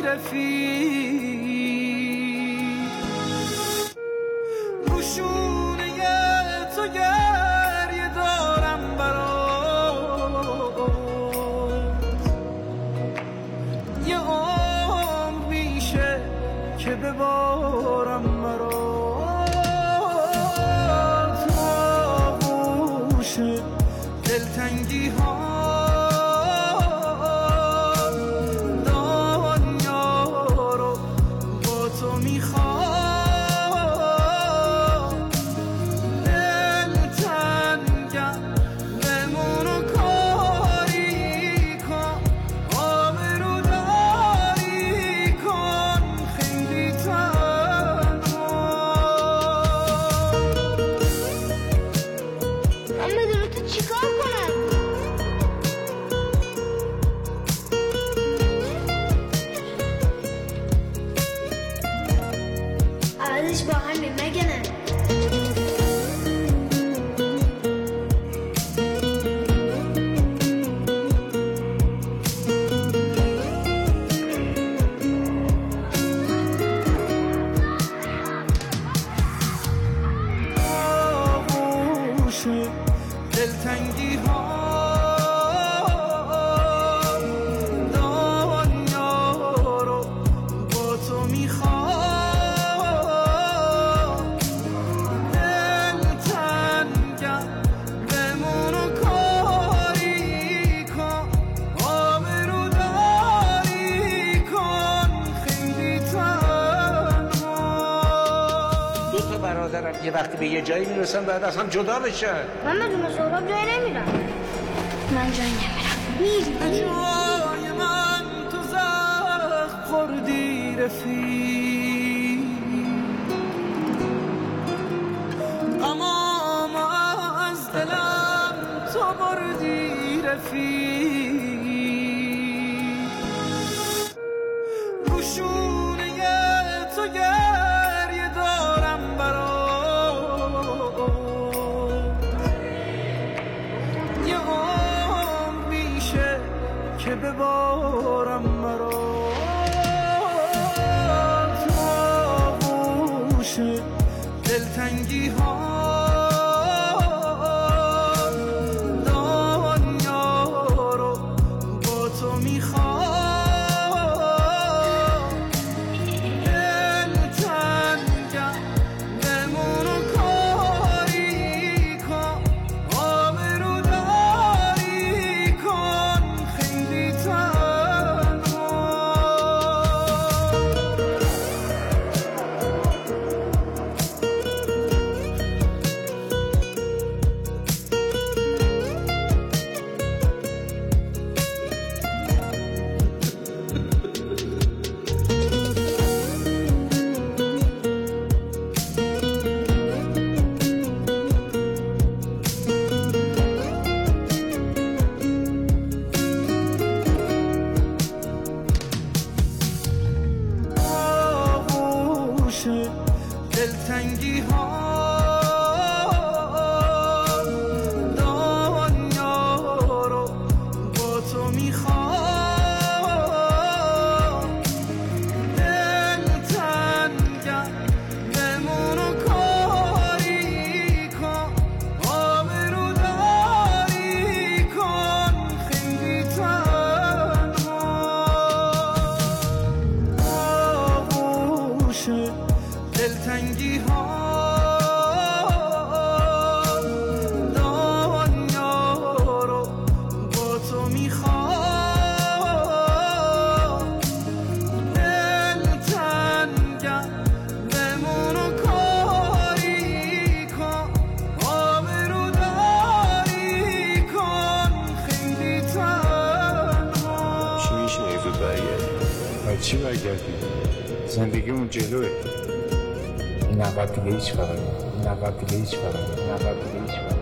رفیق روشونه تو گریه دارم برات یه عمر میشه که ببارم برات آغوش دلتنگی ها عوضش با همین مگه نه؟ آغوش دلتنگی ها دنیا رو با تو میخوام دلتنگم بمونو کاری کن آبرو داری کن خیلی تنها دو تا برادرم یه وقتی به یه جایی میرسن بعد از هم جدا بشن. من بدون سهراب جایی نمیرم. من جایی نمیرم. میری جای من تو زخم خوردی رفیق اما از دلم تو بردی رفیق روشونه تو گریه دارم برات یه عمر میشه که ببارم برات آغوش دلتنگی ها دنیا رو با تو میخوام دلتنگم بمونو کاری کن آبرو داری کن خیلی تنها دلتنگی ها دنیا رو با تو میخوام دلتنگم بمونو کاری کن آبرو داری کن خیلی تنها آغوش دلتنگی ها دنیا رو با تو میخوام دلتنگم بمونو کاری کن آبرو داری کن خیلی تنها چی میشه اگه زود برگردی؟ باید چی برگردی؟ زندگی اون جلوه این عقب دیگه هیچ فرقی